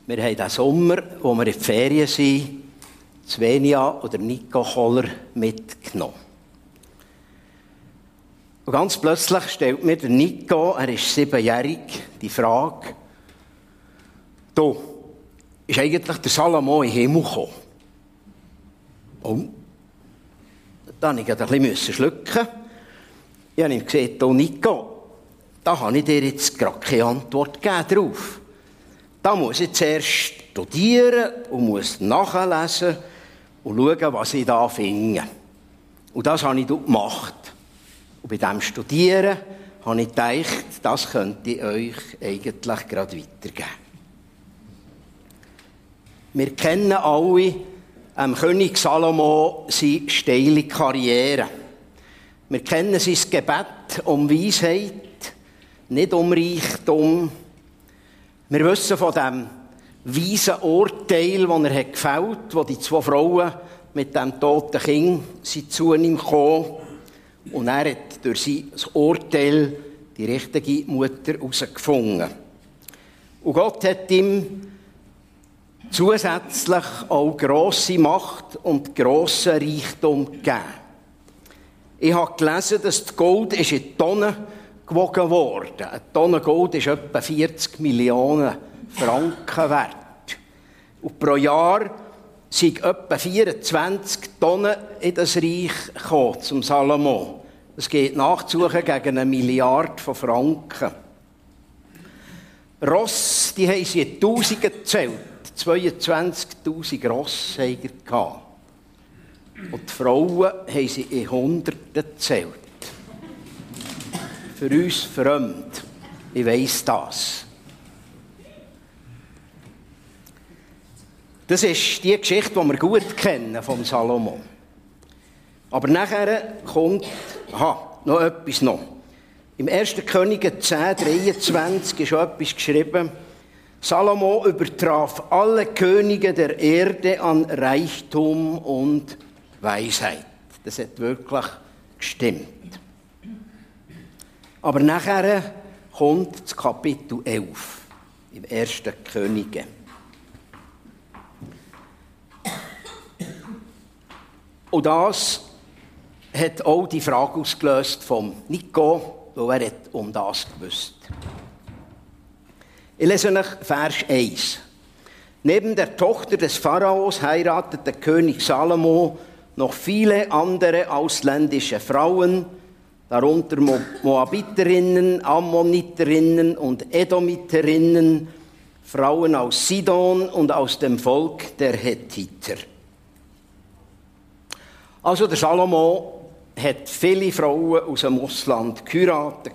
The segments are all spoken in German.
Wir haben diesen Sommer, wo wir in die Ferien sind, Svenja oder Nico Koller mitgenommen. Und ganz plötzlich stellt mir der Nico, er ist 7-jährig, die Frage: Du, ist eigentlich der Salomo in den Himmel gekommen? Oh. Da musste ich ein bisschen schlucken. Ich habe ihm gesagt: Du Nico, da habe ich dir jetzt gerade keine Antwort gegeben drauf. Da muss ich zuerst studieren und muss nachlesen und schauen, was ich da finde. Und das habe ich gemacht. Und bei diesem Studieren habe ich gedacht, das könnte ich euch eigentlich gerade weitergeben. Wir kennen alle König Salomo seine steile Karriere. Wir kennen sein Gebet um Weisheit, nicht um Reichtum. Wir wissen von dem weisen Urteil, das er gefällt hat, wo die 2 Frauen mit dem toten Kind zu ihm kamen. Und er hat durch sein Urteil die richtige Mutter herausgefunden. Und Gott hat ihm zusätzlich auch grosse Macht und grossen Reichtum gegeben. Ich habe gelesen, dass das Gold in Tonnen gewogen wurde. Eine Tonne Gold ist etwa 40 Millionen Franken wert. Und pro Jahr sind etwa 24 Tonnen in das Reich gekommen, zum Salomo. Das geht nachzusuchen gegen 1 Milliarde von Franken. Ross, die haben sie in Tausenden gezählt. 22'000 Ross haben sie gehabt. Und die Frauen haben sie in Hunderten gezählt. Für uns fremd. Ich weiss das. Das ist die Geschichte, die wir gut kennen vom Salomo. Aber nachher kommt noch etwas noch. Im 1. Könige 10,23 ist schon etwas geschrieben. Salomo übertraf alle Könige der Erde an Reichtum und Weisheit. Das hat wirklich gestimmt. Aber nachher kommt das Kapitel 11 im 1. Könige. Und das hat auch die Frage ausgelöst vom Nico, weil er hat um das gewusst. Ich lese euch Vers 1. Neben der Tochter des Pharaos heiratete König Salomo noch viele andere ausländische Frauen, darunter Moabiterinnen, Ammoniterinnen und Edomiterinnen, Frauen aus Sidon und aus dem Volk der Hethiter. Also der Salomo hat viele Frauen aus dem Ausland geheiratet.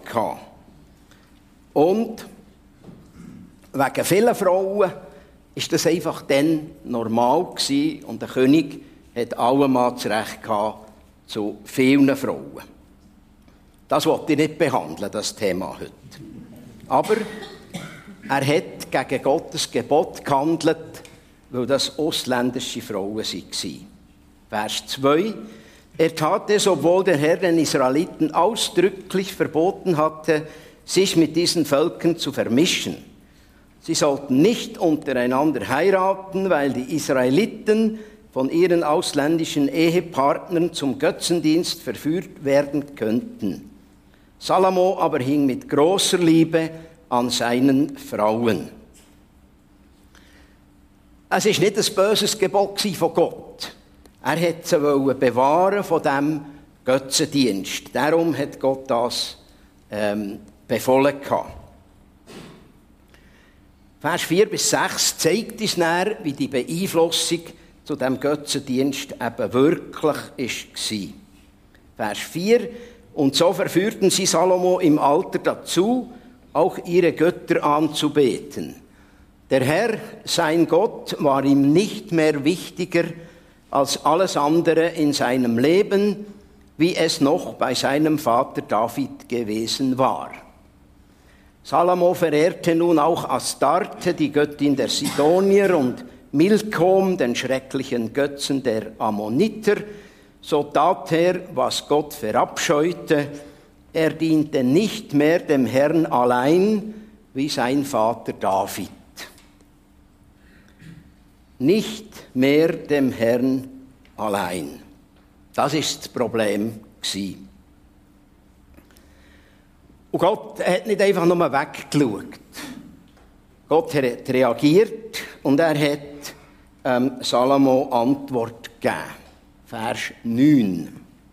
Und wegen vielen Frauen war das einfach dann normal gewesen und der König hat allemal das Recht gehabt zu vielen Frauen. Das wollte ich nicht behandeln, das Thema heute. Aber er hat gegen Gottes Gebot gehandelt, weil das ausländische Frauen waren. Vers 2. Er tat es, obwohl der Herr den Israeliten ausdrücklich verboten hatte, sich mit diesen Völkern zu vermischen. Sie sollten nicht untereinander heiraten, weil die Israeliten von ihren ausländischen Ehepartnern zum Götzendienst verführt werden könnten. Salomo aber hing mit großer Liebe an seinen Frauen. Es war nicht ein böses Gebot von Gott. Er wollte sie bewahren von diesem Götzendienst. Darum hat Gott das befohlen gehabt. Vers 4-6 zeigt uns näher, wie die Beeinflussung zu diesem Götzendienst eben wirklich war. Vers 4. Und so verführten sie Salomo im Alter dazu, auch ihre Götter anzubeten. Der Herr, sein Gott, war ihm nicht mehr wichtiger als alles andere in seinem Leben, wie es noch bei seinem Vater David gewesen war. Salomo verehrte nun auch Astarte, die Göttin der Sidonier, und Milkom, den schrecklichen Götzen der Ammoniter. So tat er, was Gott verabscheute. Er diente nicht mehr dem Herrn allein, wie sein Vater David. nicht mehr dem Herrn allein. Das ist das Problem gewesen. Und Gott hat nicht einfach nur weggeschaut. Gott hat reagiert und er hat Salomo Antwort gegeben. Vers 9.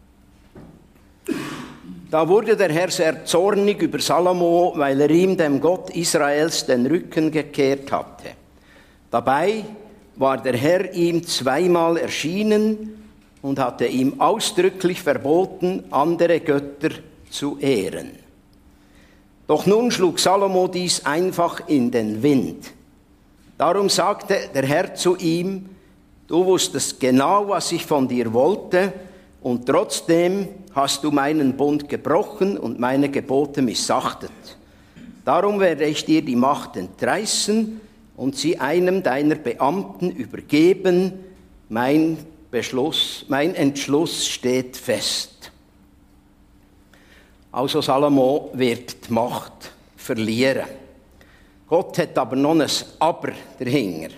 Da wurde der Herr sehr zornig über Salomo, weil er ihm, dem Gott Israels, den Rücken gekehrt hatte. Dabei war der Herr ihm zweimal erschienen und hatte ihm ausdrücklich verboten, andere Götter zu ehren. Doch nun schlug Salomo dies einfach in den Wind. Darum sagte der Herr zu ihm: Du wusstest genau, was ich von dir wollte, und trotzdem hast du meinen Bund gebrochen und meine Gebote missachtet. Darum werde ich dir die Macht entreißen und sie einem deiner Beamten übergeben. Mein Entschluss steht fest. Also Salomo wird die Macht verlieren. Gott hat aber noch ein Aber dahinter.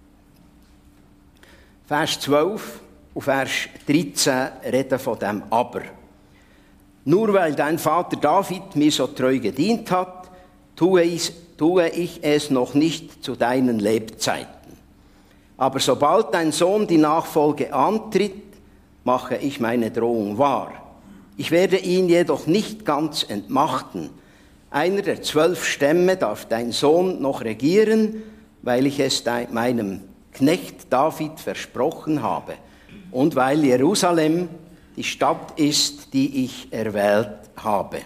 Vers 12 und Vers 13 reden von dem Aber. Nur weil dein Vater David mir so treu gedient hat, tue ich es noch nicht zu deinen Lebzeiten. Aber sobald dein Sohn die Nachfolge antritt, mache ich meine Drohung wahr. Ich werde ihn jedoch nicht ganz entmachten. Einer der 12 Stämme darf dein Sohn noch regieren, weil ich es meinem Knecht David versprochen habe und weil Jerusalem die Stadt ist, die ich erwählt habe.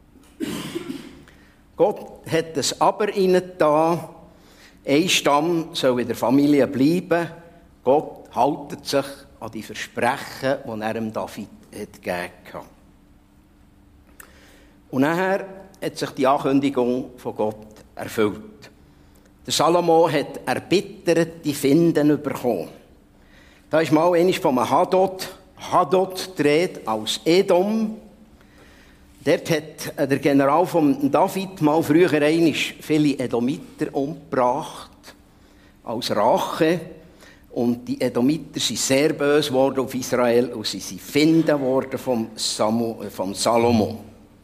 Gott hat es aber reingetan, ein Stamm soll in der Familie bleiben. Gott hält sich an die Versprechen, die er dem David gegeben hat. Und nachher hat sich die Ankündigung von Gott erfüllt. Der Salomo hat erbitterte Finden bekommen. Da ist mal einer vom Hadod die Rede aus Edom. Dort hat der General von David mal früher viele Edomiter umgebracht, als Rache. Und die Edomiter sind sehr böse geworden auf Israel und sie sind Finden worden vom Salomo.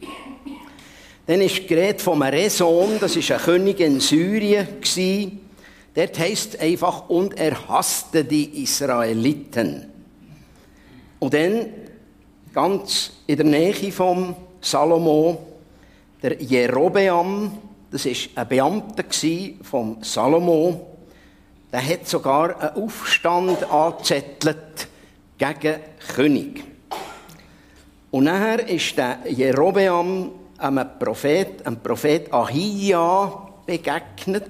Dann ist die Rede von Rezon, das war ein König in Syrien. Dort heisst es einfach, und er hasste die Israeliten. Und dann, ganz in der Nähe vom Salomo, der Jerobeam, das war ein Beamter vom Salomo, der hat sogar einen Aufstand angezettelt gegen den König. Und nachher ist der Jerobeam einem Prophet Ahia begegnet.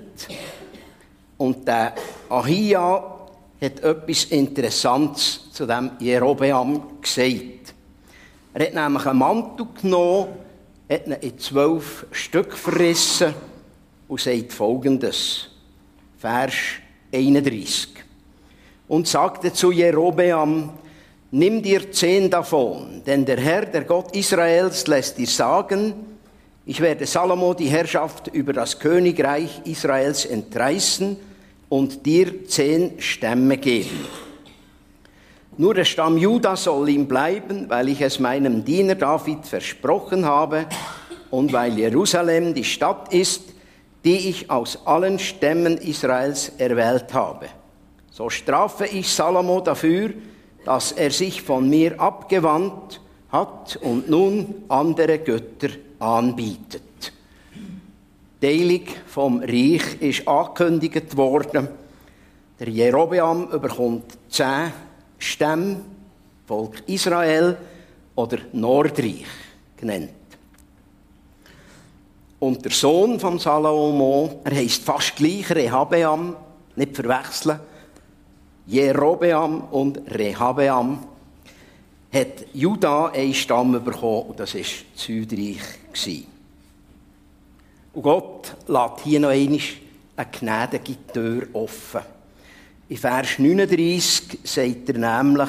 Und der Ahia hat etwas Interessantes zu dem Jerobeam gesagt. Er hat nämlich einen Mantel genommen, hat ihn in 12 Stück verrissen und sagt Folgendes, Vers 31. Und sagte zu Jerobeam: Nimm dir 10 davon, denn der Herr, der Gott Israels, lässt dir sagen, ich werde Salomo die Herrschaft über das Königreich Israels entreißen und dir 10 Stämme geben. Nur der Stamm Juda soll ihm bleiben, weil ich es meinem Diener David versprochen habe und weil Jerusalem die Stadt ist, die ich aus allen Stämmen Israels erwählt habe. So strafe ich Salomo dafür, dass er sich von mir abgewandt hat und nun andere Götter anbietet. Die Teilung vom Reich ist angekündigt worden. Der Jerobeam bekommt 10 Stämme, Volk Israel oder Nordreich genannt. Und der Sohn von Salomo, er heisst fast gleich Rehabeam, nicht verwechseln, Jerobeam und Rehabeam, hat Juda einen Stamm bekommen und das war Südreich. Und Gott lässt hier noch einmal eine gnädige Tür offen. In Vers 39 sagt er nämlich,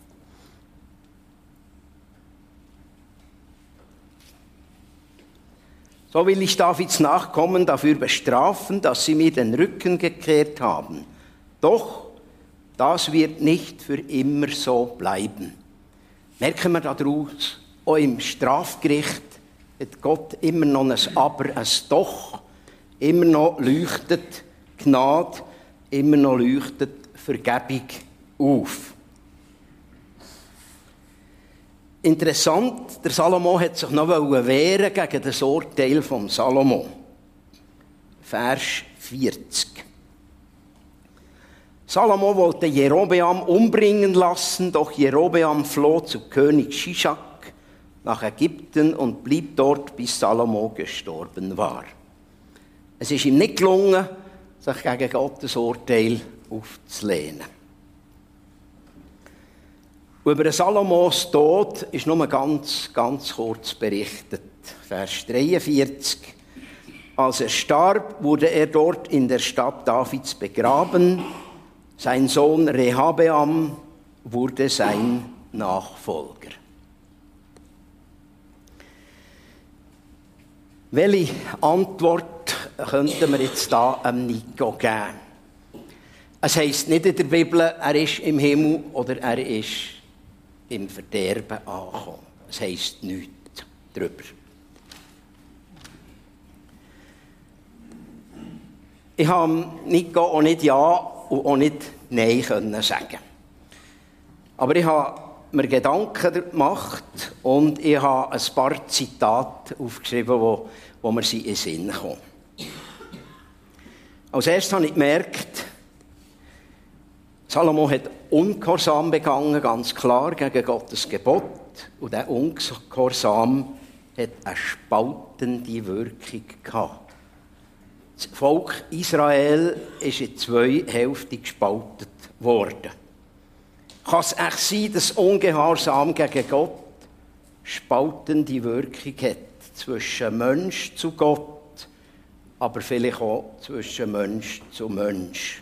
so will ich Davids Nachkommen dafür bestrafen, dass sie mir den Rücken gekehrt haben. Doch das wird nicht für immer so bleiben. Merken wir daraus, auch im Strafgericht hat Gott immer noch ein Aber, ein Doch. Immer noch leuchtet Gnade, immer noch leuchtet Vergebung auf. Interessant, der Salomo hat sich noch wehren gegen das Urteil von Salomo. Vers 40. Salomo wollte Jerobeam umbringen lassen, doch Jerobeam floh zu König Shishak nach Ägypten und blieb dort, bis Salomo gestorben war. Es ist ihm nicht gelungen, sich gegen Gottes Urteil aufzulehnen. Über Salomos Tod ist nur ganz kurz berichtet. Vers 43. Als er starb, wurde er dort in der Stadt Davids begraben. Sein Sohn Rehabeam wurde sein Nachfolger. Welche Antwort könnten wir jetzt da Nico geben? Es heisst nicht in der Bibel, er ist im Himmel oder er ist im Verderben angekommen. Es heisst nichts darüber. Ich habe Nico auch nicht Ja und auch nicht Nein können sagen. Aber ich habe mir Gedanken gemacht und ich habe ein paar Zitate aufgeschrieben, wo mir in den Sinn kommen. Als erstes habe ich gemerkt, Salomo hat Ungehorsam begangen, ganz klar, gegen Gottes Gebot. Und dieser Ungehorsam hat eine spaltende Wirkung gehabt. Das Volk Israel ist in zwei Hälften gespalten worden. Kann es echt sein, dass Ungehorsam gegen Gott spaltende Wirkung hat zwischen Mensch zu Gott, aber vielleicht auch zwischen Mensch zu Mensch?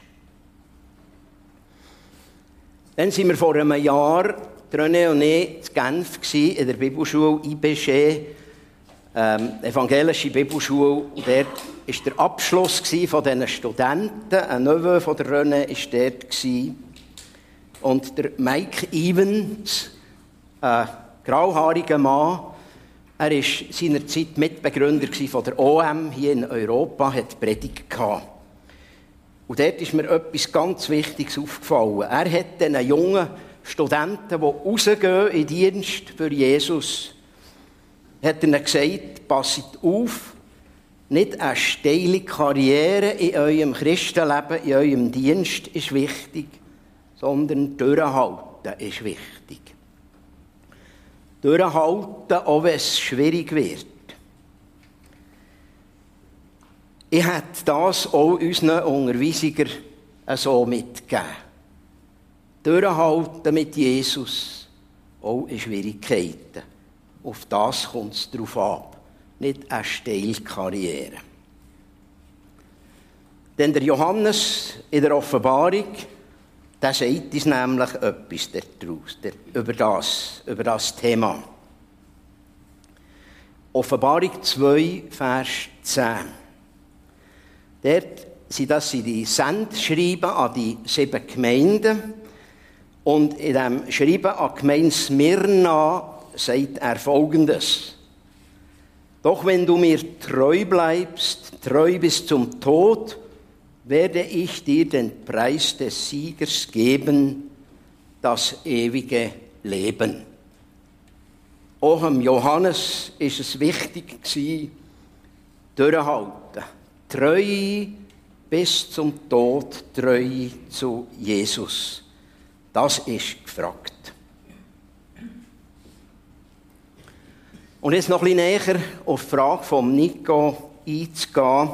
Dann waren wir vor einem Jahr, René und ich, in Genf in der Bibelschule IBG, evangelische Bibelschule. Und dort war der Abschluss von diesen Studenten. Ein Neveu von der René war dort. Und der Mike Evans, ein grauhaariger Mann, er war seinerzeit Mitbegründer von der OM hier in Europa, hat Predigt gehabt. Und dort ist mir etwas ganz Wichtiges aufgefallen. Er hat diesen jungen Studenten, die rausgehen in Dienst für Jesus, hat ihnen gesagt, passt auf, nicht eine steile Karriere in eurem Christenleben, in eurem Dienst ist wichtig, sondern durchhalten ist wichtig. Durchhalten, auch wenn es schwierig wird. Ich hätte das auch unseren Unterweisungen so mitgegeben. Durchhalten mit Jesus, auch in Schwierigkeiten. Auf das kommt es drauf ab, nicht eine steile Karriere. Denn der Johannes in der Offenbarung, der sagt uns nämlich etwas daraus, über das Thema. Offenbarung 2, Vers 10. Dort sind das die Sendschreiben an die 7 Gemeinden. Und in diesem Schreiben an die Gemeinde Smyrna sagt er Folgendes. Doch wenn du mir treu bleibst, treu bis zum Tod, werde ich dir den Preis des Siegers geben, das ewige Leben. Auch dem Johannes ist es wichtig gewesen, durchhalten. Treu bis zum Tod, treu zu Jesus. Das ist gefragt. Und jetzt noch ein bisschen näher auf die Frage von Nico einzugehen.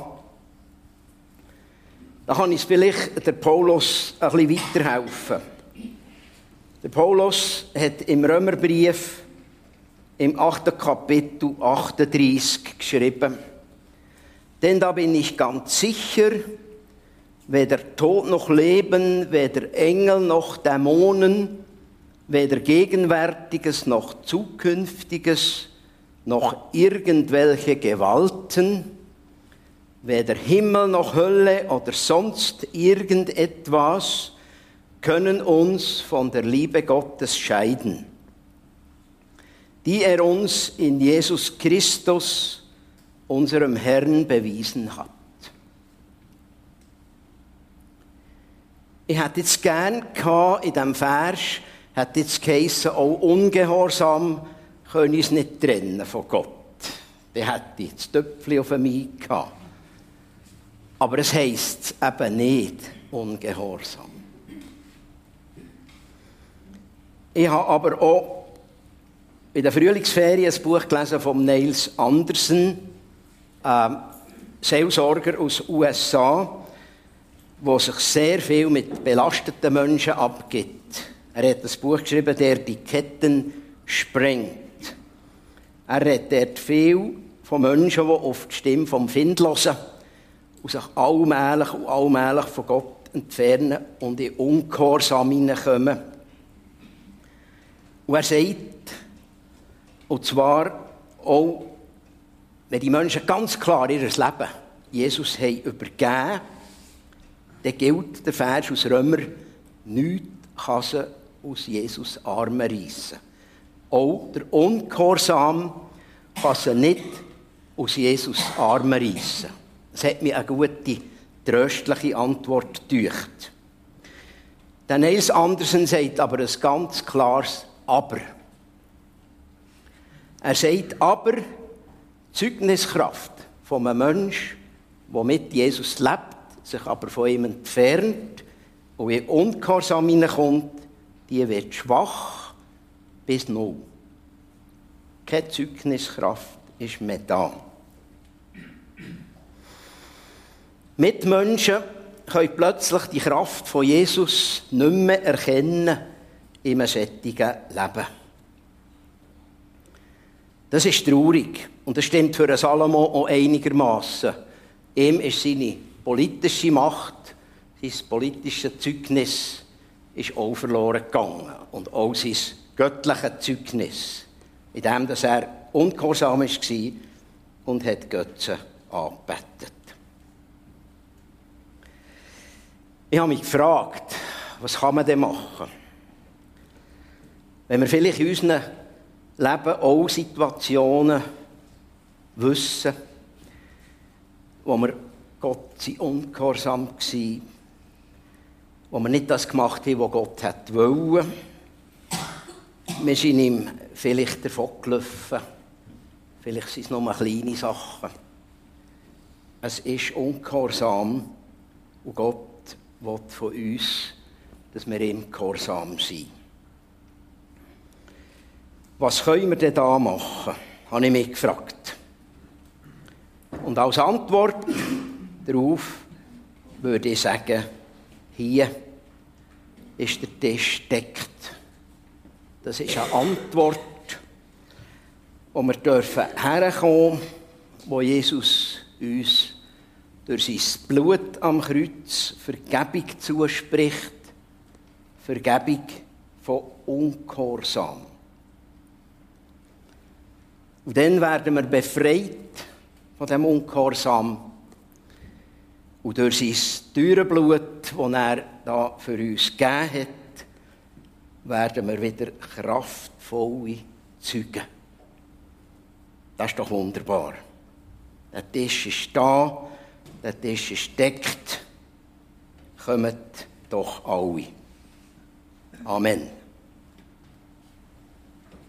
Da kann uns vielleicht der Paulus ein bisschen weiterhelfen. Der Paulus hat im Römerbrief im 8. Kapitel 38 geschrieben, denn da bin ich ganz sicher, weder Tod noch Leben, weder Engel noch Dämonen, weder Gegenwärtiges noch Zukünftiges, noch irgendwelche Gewalten, weder Himmel noch Hölle oder sonst irgendetwas, können uns von der Liebe Gottes scheiden, die er uns in Jesus Christus, unserem Herrn, bewiesen hat. Ich hätte jetzt gern gehabt, in diesem Vers, hätte jetzt geheissen, auch Ungehorsam können uns nicht trennen von Gott. Dann hätte ich das Töpfchen auf mich gehabt. Aber es heisst eben nicht Ungehorsam. Ich habe aber auch in der Frühlingsferien ein Buch gelesen von Niels Anderson, Seelsorger aus USA, der sich sehr viel mit belasteten Menschen abgibt. Er hat ein Buch geschrieben, der die Ketten sprengt. Er redet dort viel von Menschen, die auf die Stimme vom Find hören und sich allmählich von Gott entfernen und in Ungehorsam hineinkommen. Und er sagt, und zwar auch, wenn die Menschen ganz klar ihr Leben Jesus haben übergeben, dann gilt der Vers aus Römer, nichts kann sie aus Jesus Armen reissen. Auch der Ungehorsam kann sie nicht aus Jesus Armen reissen. Das hat mir eine gute, tröstliche Antwort gedeucht. Der Niels Anderson sagt aber ein ganz klares Aber. Er sagt aber, die Zeugniskraft von einem Menschen, der mit Jesus lebt, sich aber von ihm entfernt und in Ungehorsam hineinkommt, die wird schwach bis null. Keine Zeugniskraft ist mehr da. Mitmenschen können plötzlich die Kraft von Jesus nicht mehr erkennen in einem solchen Leben. Das ist traurig. Und das stimmt für Salomo auch einigermaßen. Ihm ist seine politische Macht, sein politisches Zeugnis ist auch verloren gegangen. Und auch sein göttliches Zeugnis, in dem er ungehorsam war und hat Götzen angebetet. Ich habe mich gefragt, was kann man denn machen? Wenn wir vielleicht in unserem Leben auch Situationen wissen, wo wir Gott ungehorsam waren, wo wir nicht das gemacht haben, was Gott wollte. Wir sind ihm vielleicht davongelaufen. Vielleicht sind es nur kleine Sachen. Es ist ungehorsam und Gott will von uns, dass wir ihm gehorsam sind. Was können wir denn da machen, habe ich mich gefragt. Und als Antwort darauf würde ich sagen, hier ist der Tisch deckt. Das ist eine Antwort, wo wir herkommen dürfen, wo Jesus uns durch sein Blut am Kreuz Vergebung zuspricht, Vergebung von Ungehorsam. Und dann werden wir befreit von dem Ungehorsam. Und durch sein teure Blut, das er da für uns gegeben hat, werden wir wieder kraftvolle Zeugen. Das ist doch wunderbar. Der Tisch ist da, der Tisch ist deckt. Kommt doch alle. Amen.